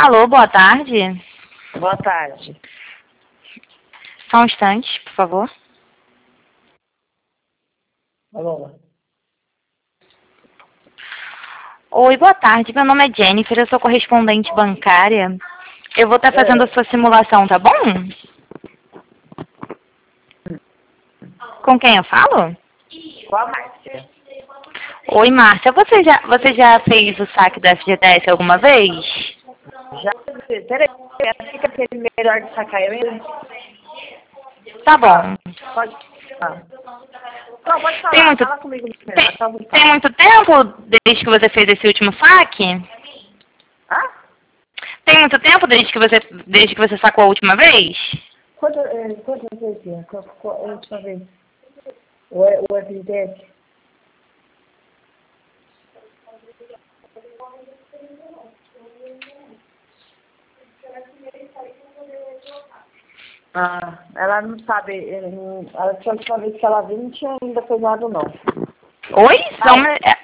Alô, boa tarde. Boa tarde. Só um instante, por favor. Alô? Oi, boa tarde. Meu nome é Jennifer, eu sou correspondente bancária. Eu vou estar fazendo a sua simulação, tá bom? Com quem eu falo? Com a Márcia. Oi, Márcia. Você já fez o saque do FGTS alguma vez? Já, peraí, fica que é melhor de sacar mesmo? Tá bom. Pode falar. Não, pode Tem falar, muito, fala comigo melhor, tá à tem vontade. muito tempo desde que você fez esse último saque? Ah? Tem muito tempo desde que você sacou a última vez? Quantas vezes? Qual a última vez? O FGTS? Ah, ela não sabe, ela, a última vez que ela viu não tinha ainda pegado não. Oi? Ah,